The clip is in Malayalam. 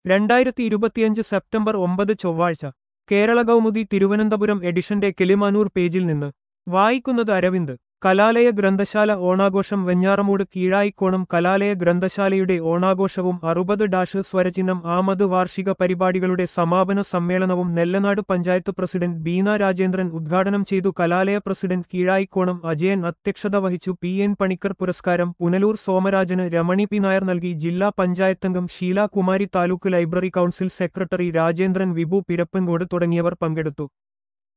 2025 സെപ്റ്റംബർ 9 ചൊവ്വാഴ്ച കേരള കൗമുദി തിരുവനന്തപുരം എഡിഷന്റെ കിളിമാനൂർ പേജിൽ നിന്ന് വായിക്കുന്നത് അരവിന്ദ്. കലാലയ ഗ്രന്ഥശാല ഓണാഘോഷം. വെഞ്ഞാറമൂട് കീഴായിക്കോണം കലാലയ ഗ്രന്ഥശാലയുടെ ഓണാഘോഷവും 60 സ്വരചിഹ്നം ആമത് വാർഷിക പരിപാടികളുടെ സമാപന സമ്മേളനവും നെല്ലനാട് പഞ്ചായത്ത് പ്രസിഡന്റ് ബീന രാജേന്ദ്രൻ ഉദ്ഘാടനം ചെയ്തു. കലാലയ പ്രസിഡന്റ് കീഴായിക്കോണം അജയൻ അധ്യക്ഷത വഹിച്ചു. PN പണിക്കർ പുരസ്കാരം പുനലൂർ സോമരാജന് രമണി പി നായർ നൽകി. ജില്ലാ പഞ്ചായത്തംഗം Sheela Kumari, taluk library council secretary Rajendran, Vibhu Pirappancode തുടങ്ങിയവർ പങ്കെടുത്തു.